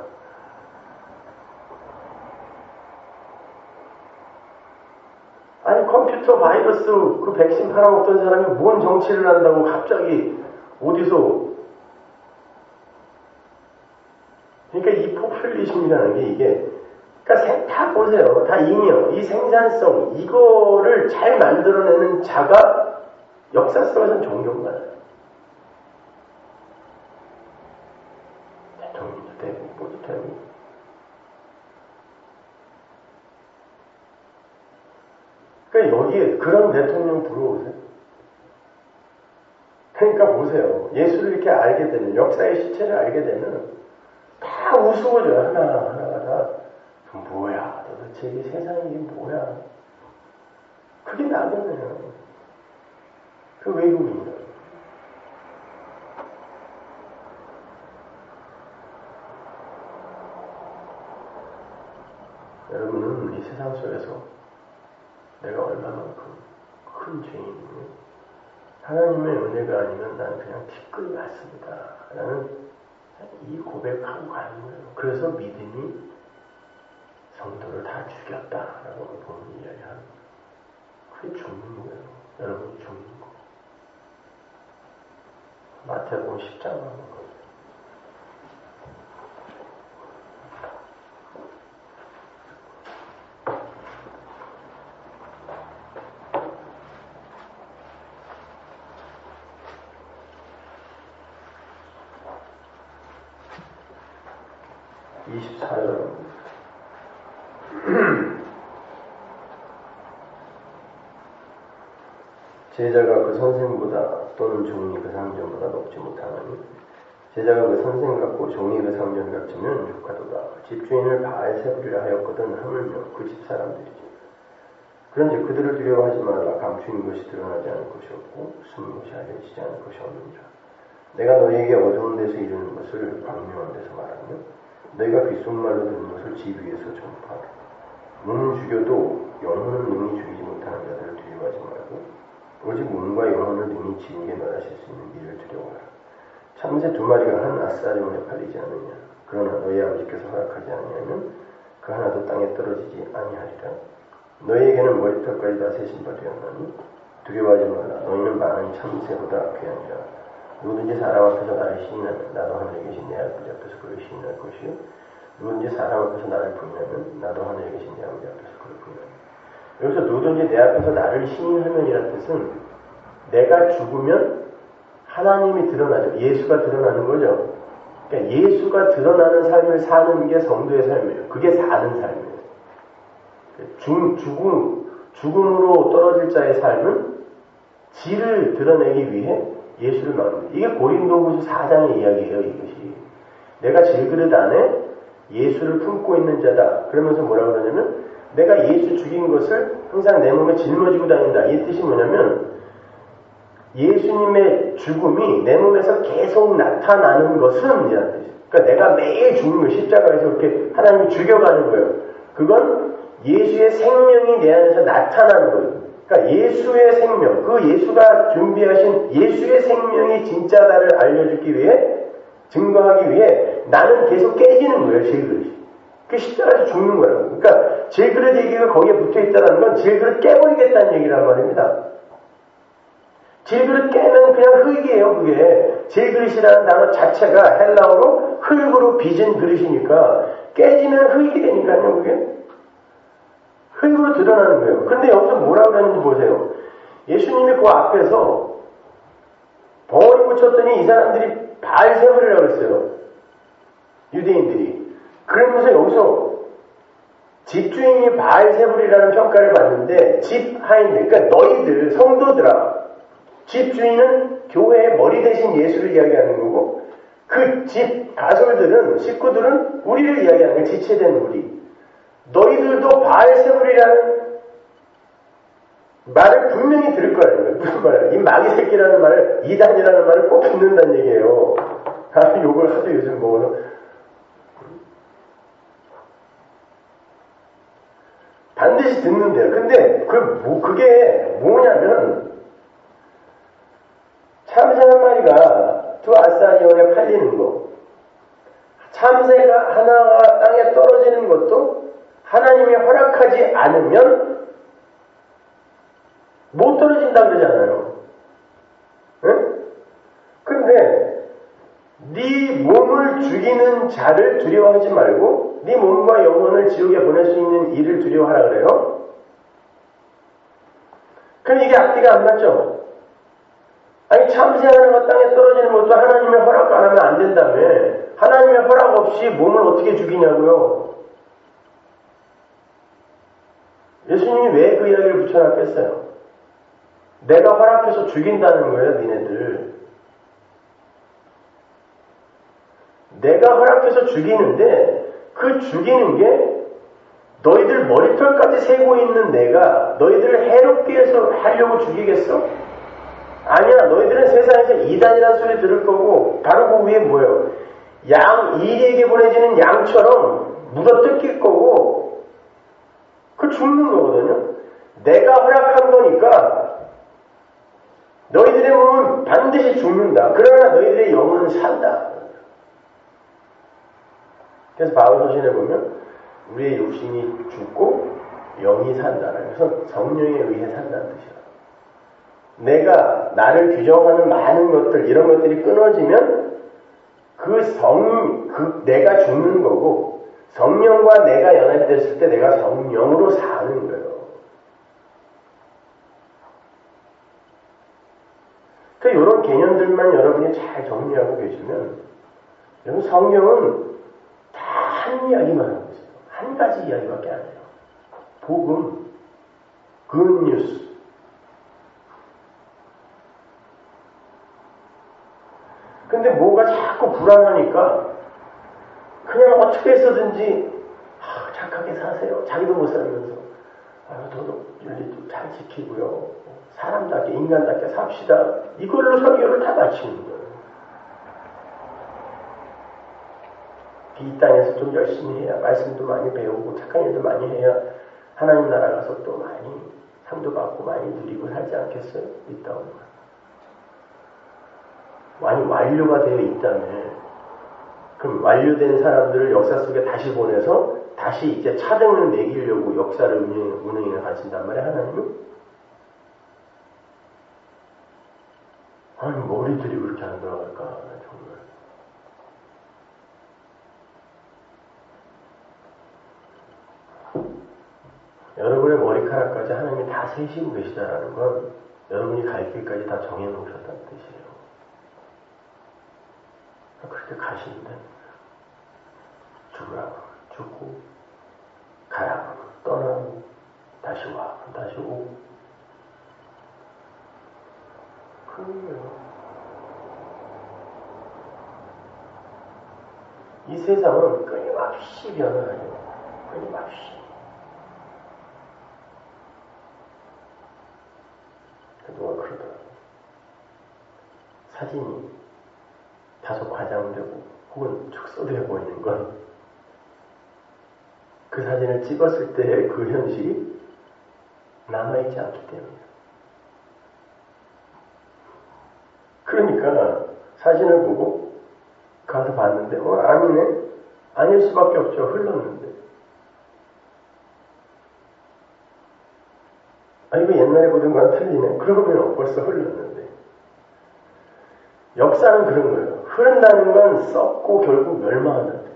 아니 컴퓨터 바이러스 그 백신 팔아먹던 사람이 뭔 정치를 한다고 갑자기 어디서. 그러니까 이 포퓰리즘이라는 게 이게 그러니까 다 보세요. 다 잉여 이 생산성 이거를 잘 만들어내는 자가 역사 속에서는 존경받아요. 대통령도 되고 뭐도 되고. 그러니까 여기에 그런 대통령 들어오세요. 그러니까 보세요. 예수 예수를 이렇게 알게 되면, 역사의 실체를 알게 되면 다 우스워져요. 하나하나가 다. 그 뭐야 도대체 이 세상이 이게 뭐야. 그게 낙연이에요. 그 외국인이에요. 여러분은 이 세상 속에서 내가 얼마만큼 큰 죄인이며 하나님의 은혜가 아니면 나는 그냥 티끌이 맞습니다 라는 이 고백하고 가는 거예요. 그래서 믿음이 성도를 다 죽였다라고 보는 이야기하는 거예요. 그게 죽는 거예요. 여러분이 죽는 거. 마태복음 십 장 하는 거예요. 이십사 절 제자가 그 선생보다 또는 종이 그 상전보다 높지 못하나니 제자가 그 선생 같고 종이 그 상전 같으면 욕하도다. 집주인을 바알세불이라 하였거든 하물며 그 집 사람들이지. 그런지 그들을 두려워하지 말라. 감추인 것이 드러나지 않을 것이 없고 숨은 것이 알려지지 않을 것이 없느니라. 내가 너희에게 어두운 데서 이르는 것을 광명한 데서 말하며 너희가 귓속말로 듣는 것을 집 위에서 전파하라. 몸을 죽여도 영혼은 능히 죽이지 못하는 자들을 두려워하지 말고 오직 몸과 영혼을 능히 지옥에 멸하실 수 있는 이를 두려워하라. 참새 두 마리가 한 아싸리온에 팔리지 않느냐. 그러나 너희 아버지께서 허락하지 아니하면 그 하나도 땅에 떨어지지 아니하리라. 너희에게는 머리털까지 다 세신 바 되었나니 두려워하지 말라. 너희는 많은 참새보다 귀하니라. 누구든지 사람 앞에서 나를 시인하면 나도 하늘에 계신 내 아버지 앞에서 그를 시인할 것이요 누구든지 사람 앞에서 나를 부인하면 나도 하늘에 계신 내 아버지 앞에서 그를 부인하리라. 여기서 누구든지 내 앞에서 나를 시인하면이라는 뜻은 내가 죽으면 하나님이 드러나죠. 예수가 드러나는 거죠. 그러니까 예수가 드러나는 삶을 사는 게 성도의 삶이에요. 그게 사는 삶이에요. 죽, 죽음, 죽음으로 떨어질 자의 삶은 지를 드러내기 위해 예수를 말합니다. 이게 고린도후서 사 장의 이야기예요. 이것이. 내가 질그릇 안에 예수를 품고 있는 자다. 그러면서 뭐라 그러냐면 내가 예수 죽인 것을 항상 내 몸에 짊어지고 다닌다. 이 뜻이 뭐냐면 예수님의 죽음이 내 몸에서 계속 나타나는 것은 이라는 뜻이에요. 그러니까 내가 매일 죽는 거예요. 십자가에서 이렇게 하나님이 죽여가는 거예요. 그건 예수의 생명이 내 안에서 나타나는 거예요. 그러니까 예수의 생명, 그 예수가 준비하신 예수의 생명이 진짜다를 알려주기 위해, 증거하기 위해 나는 계속 깨지는 거예요. 질그릇이. 그 십자가에서 죽는 거예요. 그러니까 질그릇 얘기가 거기에 붙어있다는 건 질그릇 깨버리겠다는 얘기란 말입니다. 질그릇 깨면 그냥 흙이에요. 그게 질그릇이라는 단어 자체가 헬라어로 흙으로 빚은 그릇이니까 깨지면 흙이 되니까요. 그게 흙으로 드러나는 거예요. 그런데 여기서 뭐라고 그러는지 보세요. 예수님이 그 앞에서 벙어리 붙였더니 이 사람들이 바알세불이라고 했어요. 유대인들이. 그러면서 여기서 집주인이 바알세불이라는 평가를 받는데 집 하인들, 그러니까 너희들 성도들아, 집주인은 교회의 머리 대신 예수를 이야기하는 거고 그 집 가솔들은 식구들은 우리를 이야기하는 거예요. 지체된 우리. 너희들도 바알세불이라는 말을 분명히 들을 거라는 거예요. 무슨 말이에요? 이 마귀 새끼라는 말을, 이단이라는 말을 꼭 듣는다는 얘기예요. 아, 욕을 하도 요즘 먹어서. 반드시 듣는데요. 근데 그 뭐, 그게 뭐냐면 참새 한 마리가 두 아싸리온에 팔리는 거, 참새가 하나가 땅에 떨어지는 것도 하나님이 허락하지 않으면 못 떨어진다 그러잖아요. 응? 근데 네 몸을 죽이는 자를 두려워하지 말고 네 몸과 영혼을 지옥에 보낼 수 있는 일을 두려워하라 그래요. 그럼 이게 앞뒤가 안 맞죠? 아니 참새 하나가 땅에 떨어지는 것도 하나님의 허락 안 하면 안 된다며. 하나님의 허락 없이 몸을 어떻게 죽이냐고요. 예수님이 왜 그 이야기를 붙여놨겠어요? 내가 허락해서 죽인다는 거예요, 니네들. 내가 허락해서 죽이는데 그 죽이는 게 너희들 머리털까지 세고 있는 내가 너희들을 해롭게 해서 하려고 죽이겠어? 아니야. 너희들은 세상에서 이단이라는 소리 들을 거고 바로 그 위에 뭐예요? 양, 이리에게 보내지는 양처럼 묻어뜯길 거고 그 죽는 거거든요. 내가 허락한 거니까 너희들의 몸은 반드시 죽는다. 그러나 너희들의 영혼은 산다. 그래서 바울서신에 보면 우리의 육신이 죽고 영이 산다. 그래서 성령에 의해 산다는 뜻이야. 내가 나를 규정하는 많은 것들 이런 것들이 끊어지면 그 성, 그 내가 죽는 거고 성령과 내가 연합됐을 때 내가 성령으로 사는 거예요. 그러니까 이런 개념들만 여러분이 잘 정리하고 계시면 여러분 성경은 다 한 이야기만 하고 있어요. 한 가지 이야기밖에 안 해요. 복음, 굿뉴스. 근데 뭐가 자꾸 불안하니까 그냥 어떻게 해서든지 아, 착하게 사세요. 자기도 못 살면서 아, 저도 윤리 좀 잘 지키고요. 사람답게 인간답게 삽시다. 이걸로 설교를 다 마치는 거예요. 이 땅에서 좀 열심히 해야 말씀도 많이 배우고 착한 일도 많이 해야 하나님 나라 가서 또 많이 상도 받고 많이 누리고 살지 않겠어요? 이 땅은. 많이 완료가 되어 있다면 그럼 완료된 사람들을 역사 속에 다시 보내서 다시 이제 차등을 매기려고 역사를 운행, 운행해 가신단 말이에요, 하나님은? 아니, 머리들이 그렇게 안 돌아갈까, 정말. 여러분의 머리카락까지 하나님이 다 세시고 계시다라는 건 여러분이 갈 길까지 다 정해놓으셨다는 뜻이에요. 그렇게 가시는데 죽으라고 죽고 가라고 떠나고 다시 와 다시 오고 그래요. 이 세상은 끊임없이 변화해요. 끊임없이. 그동안 그러더라고요. 사진이 다소 과장되고 혹은 축소되어 보이는 건 그 사진을 찍었을 때의 그 현실이 남아있지 않기 때문이에요. 그러니까 사진을 보고 가서 봤는데 어 아니네? 아닐 수밖에 없죠. 흘렀는데. 아 이거 옛날에 보던 거랑 틀리네. 그러면 벌써 흘렀는데. 역사는 그런 거예요. 흐른다는 건 썩고 결국 멸망한다는 뜻이에요.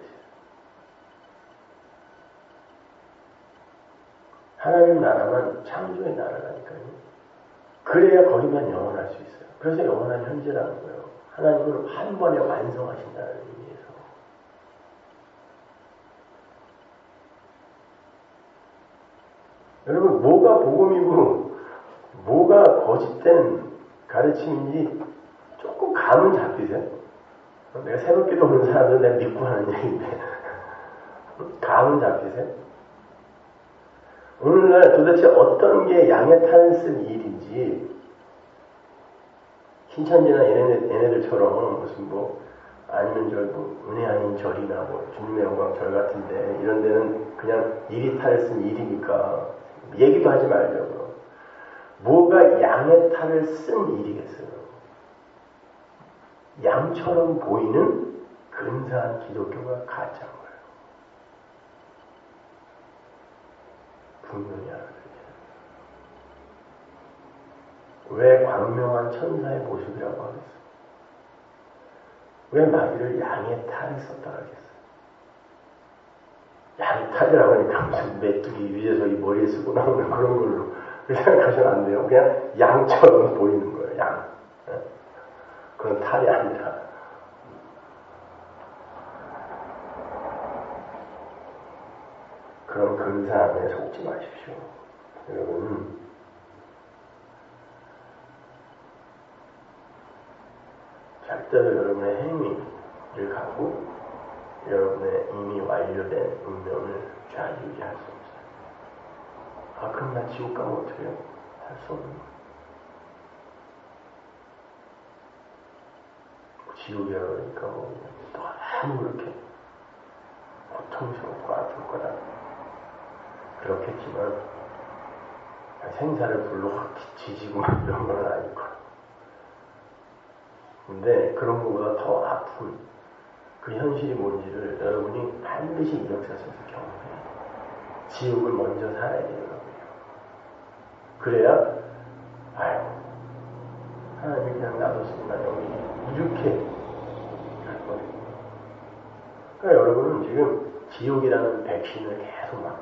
하나님 나라만 창조의 나라라니까요. 그래야 거기만 영원할 수 있어요. 그래서 영원한 현재라는 거예요. 하나님은 한 번에 완성하신다는 의미에서. 여러분 뭐가 복음이고 뭐가 거짓된 가르침인지 조금 감은 잡히세요? 내가 새롭게도 오는 사람들 내가 믿고 하는 얘기인데 감은 잡히세요? 오늘날 도대체 어떤 게 양의 탈을 쓴 일인지 신천지나 얘네들, 얘네들처럼 무슨 뭐 아니면 저 뭐 은혜 아닌 절이나 뭐 주님의 영광 절 같은데 이런 데는 그냥 일이 탈을 쓴 일이니까 얘기도 하지 말려고. 뭐가 양의 탈을 쓴 일이겠어요? 양처럼 보이는 근사한 기독교가 가짜인 거예요. 분명히 알아요. 왜 광명한 천사의 모습이라고 하겠어요? 왜 마귀를 양의 탈에 썼다 하겠어요? 양의 탈이라고 하니까 무슨 메뚜기 위에서 이 머리에 쓰고 나오는 그런 걸로 그렇게 생각하시면 안 돼요. 그냥 양처럼 보이는 거예요. 양. 그런 탈이 아니라 그런 근사함에 속지 마십시오. 여러분 절대로 여러분의 행위를 갖고 여러분의 이미 완료된 운명을 좌지우지할 수 없어요. 아, 그럼 나 지옥 가면 어떻게 해요? 할 수 없는 거예요. 지옥이라 그러니까 뭐 너무 그렇게 고통스럽고 아플 거다. 그렇겠지만 생사를 불로 확 지지고 이런 건 아닐 거야. 근데 그런 것보다 더 아픈 그 현실이 뭔지를 여러분이 반드시 이 역사 속에서 경험해야 돼요. 지옥을 먼저 살아야 돼요. 그래야 아유 하나님이 그냥 놔뒀습니다. 여기 이렇게 할 거예요. 그러니까 여러분은 지금 지옥이라는 백신을 계속 맞고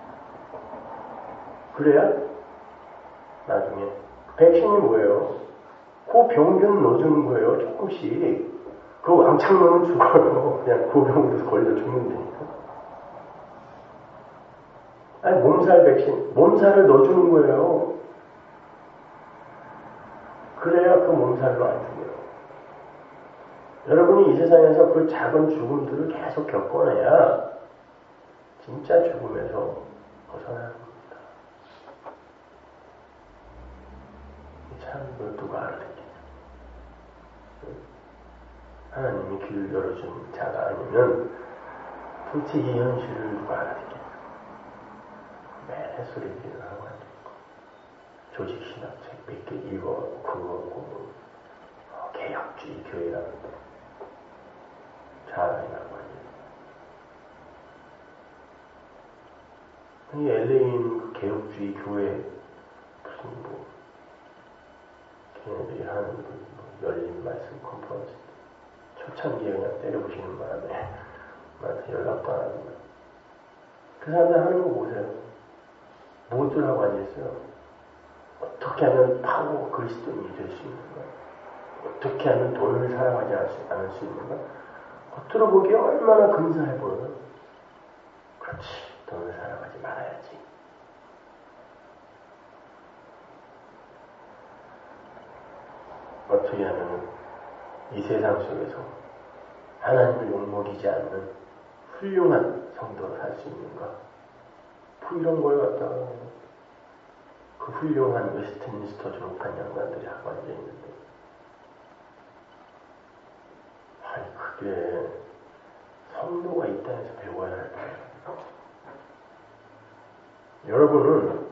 계세요. 그래야 나중에 백신이 뭐예요? 그 병균 넣어주는 거예요. 조금씩. 그 왕창 넣으면 죽어요. 그냥 그 병으로 걸려 죽는 데니까. 아니 몸살 백신, 몸살을 넣어주는 거예요. 그래야 그 몸살로 안 죽어요. 여러분이 이 세상에서 그 작은 죽음들을 계속 겪어내야 진짜 죽음에서 벗어나는 겁니다. 참 이걸 누가 알아듣겠냐. 하나님이 길을 열어준 자가 아니면 도대체 이 현실을 누가 알아듣겠냐. 매일 소리들을 하고 앉아있고 조직신학책 몇 개 읽어갖고 그거 고 어, 개혁주의 교회라는 자랑이라고 하죠. 이 엘에이인 개혁주의 교회 무슨 뭐 걔네들이 하는 뭐 열린 말씀 컨퍼런스 초창기에 그냥 때려부시는 바람에 나한테 연락도 안 합니다. 그 사람들 하는 거 보세요. 무엇들 하고 앉아있어요. 어떻게 하면 바로 그리스도인이 될 수 있는가? 어떻게 하면 돈을 사랑하지 않을 수 있는가? 겉으로 보기에 얼마나 근사해 보여요. 그렇지, 돈을 사랑하지 말아야지. 어떻게 하면 이 세상 속에서 하나님을 욕먹이지 않는 훌륭한 성도로 살 수 있는가? 뭐 이런 걸 갖다가 그 훌륭한 웨스트민스터 졸업한 양반들이 하고 앉아있는데 아니 그게 성도가 이 땅에서 배워야 할 거예요. 여러분은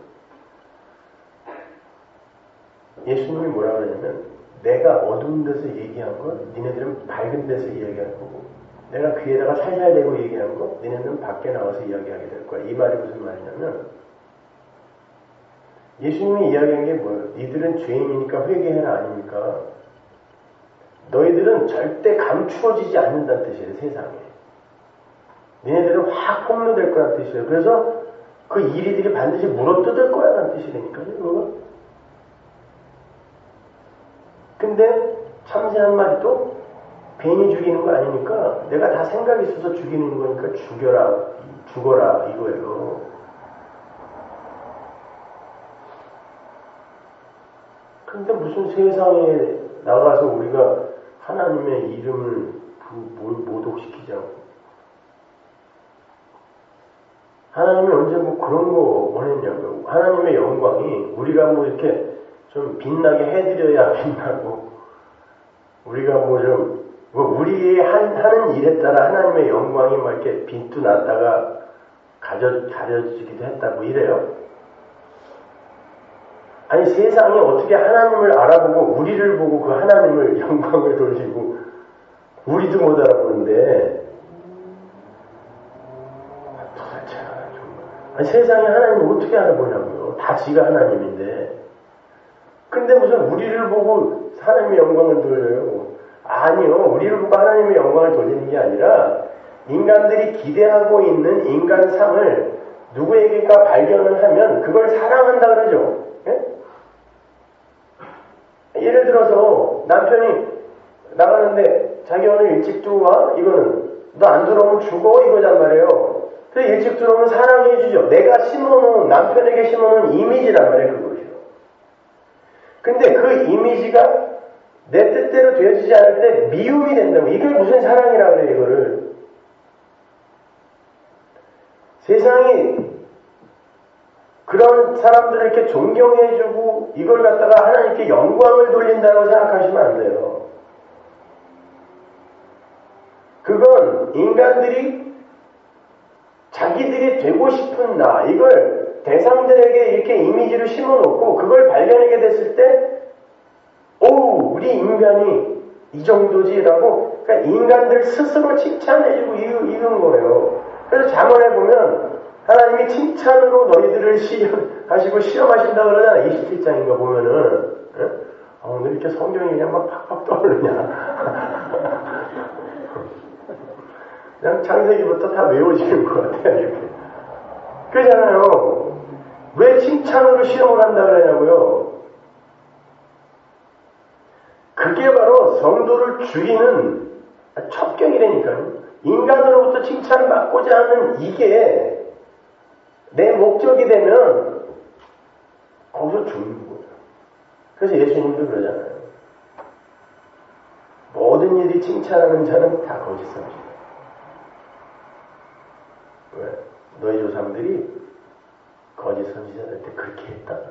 예수님이 뭐라 그러냐면 내가 어두운 데서 얘기한 건 니네들은 밝은 데서 이야기할 거고 내가 귀에다가 살살 대고 얘기한 거 니네들은 밖에 나와서 이야기하게 될 거야. 이 말이 무슨 말이냐면 예수님이 이야기한 게 뭐예요? 니들은 죄인이니까 회개해라 아닙니까? 너희들은 절대 감추어지지 않는다는 뜻이에요. 세상에. 니네들은 확 폭로될 거라는 뜻이에요. 그래서 그 이리들이 반드시 물어뜯을 거야 라는 뜻이라니까요. 그거. 근데 참새 한 마리도 괜히 죽이는 거 아니니까 내가 다 생각이 있어서 죽이는 거니까 죽여라, 죽어라 이거예요. 근데 무슨 세상에 나가서 우리가 하나님의 이름을 모독시키자고. 하나님이 언제 뭐 그런 거 원했냐고요. 하나님의 영광이 우리가 뭐 이렇게 좀 빛나게 해드려야 빛나고, 우리가 뭐 좀, 뭐 우리의 한, 하는 일에 따라 하나님의 영광이 막 이렇게 빛도 났다가 가져, 가려지기도 했다고 이래요. 아니 세상이 어떻게 하나님을 알아보고 우리를 보고 그 하나님을 영광을 돌리고 우리도 못 알아보는데 도대체 정말 아니 세상이 하나님을 어떻게 알아보냐고요. 다 지가 하나님인데 근데 무슨 우리를 보고 하나님의 영광을 돌려요. 아니요. 우리를 보고 하나님의 영광을 돌리는 게 아니라 인간들이 기대하고 있는 인간상을 누구에게가 발견을 하면 그걸 사랑한다 그러죠. 예? 예를 들어서 남편이 나가는데 자기 오늘 일찍 들어와? 이거는 너 안 들어오면 죽어? 이거란 말이에요. 그래서 일찍 들어오면 사랑해 주죠. 내가 심어놓은 남편에게 심어놓은 이미지란 말이에요. 그것이요. 근데 그 이미지가 내 뜻대로 되어지지 않을 때 미움이 된다고. 이게 무슨 사랑이라 그래요. 이거를. 그런 사람들을 이렇게 존경해주고 이걸 갖다가 하나님께 영광을 돌린다고 생각하시면 안 돼요. 그건 인간들이 자기들이 되고 싶은 나, 이걸 대상들에게 이렇게 이미지를 심어놓고 그걸 발견하게 됐을 때, 오, 우리 인간이 이 정도지라고, 그러니까 인간들 스스로 칭찬해주고 이은 거예요. 그래서 잠언에 보면 하나님이 칭찬으로 너희들을 시험하시고 시험하신다 그러잖아. 이십칠 장인가 보면은. 예? 어, 오늘 이렇게 성경이 그냥 막 팍팍 떠오르냐. 그냥 창세기부터 다 외워지는 것 같아요. 이렇게. 그러잖아요. 왜 칭찬으로 시험을 한다 그러냐고요. 그게 바로 성도를 죽이는 첩경이라니까요. 인간으로부터 칭찬을 받고자 하는 이게 내 목적이 되면 거기서 죽는 거죠. 그래서 예수님도 그러잖아요. 모든 일이 칭찬하는 자는 다 거짓 선지자. 왜? 너희 조상들이 거짓 선지자들 때 그렇게 했다. 다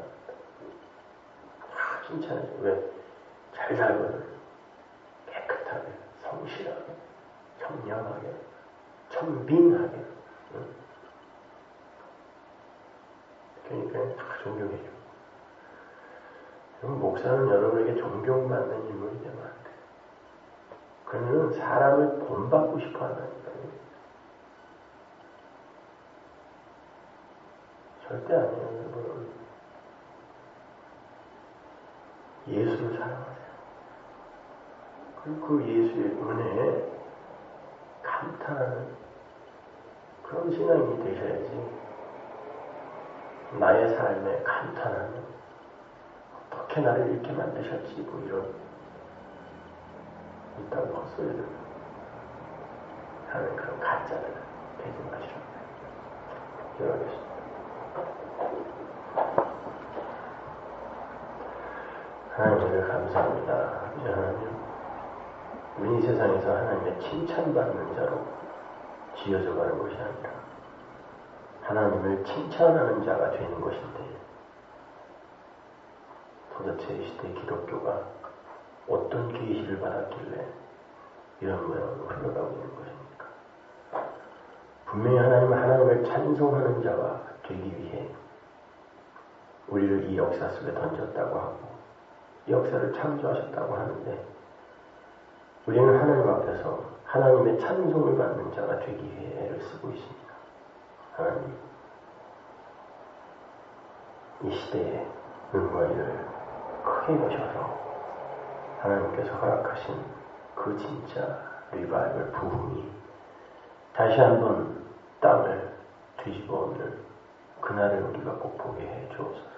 칭찬해줘. 왜? 잘 살거든. 깨끗하게, 성실하게, 청량하게, 청빈하게. 응? 그러니까 다 존경해줘. 그럼 목사는 여러분에게 존경받는 인물이 되면 안 돼. 그러면 사람을 본받고 싶어 한다니까요. 절대 아니에요, 여러분. 예수를 사랑하세요. 그리고 그 예수의 은혜에 감탄하는 그런 신앙이 되셔야지. 나의 삶에 감탄하는, 어떻게 나를 이렇게 만드셨지, 뭐 이런 이딴 헛소리들 하는 그런 가짜들 되지 마시라고. 기도하겠습니다. 하나님을 감사합니다. 하나님, 우리 이 세상에서 하나님의 칭찬받는 자로 지어져 가는 것이 아니라 하나님을 칭찬하는 자가 되는 것인데, 도대체 이 시대 기독교가 어떤 계시를 받았길래 이런 모양으로 흘러가고 있는 것입니까? 분명히 하나님은 하나님을 찬송하는 자가 되기 위해 우리를 이 역사 속에 던졌다고 하고 이 역사를 창조하셨다고 하는데, 우리는 하나님 앞에서 하나님의 찬송을 받는 자가 되기 위해 애를 쓰고 있습니다. 하나님, 이 시대에 눈과 이를 크게 여셔서 하나님께서 허락하신 그 진짜 리바이벌 부흥이 다시 한번 땅을 뒤집어 엎는 그날을 우리가 꼭 보게 해 주옵소서.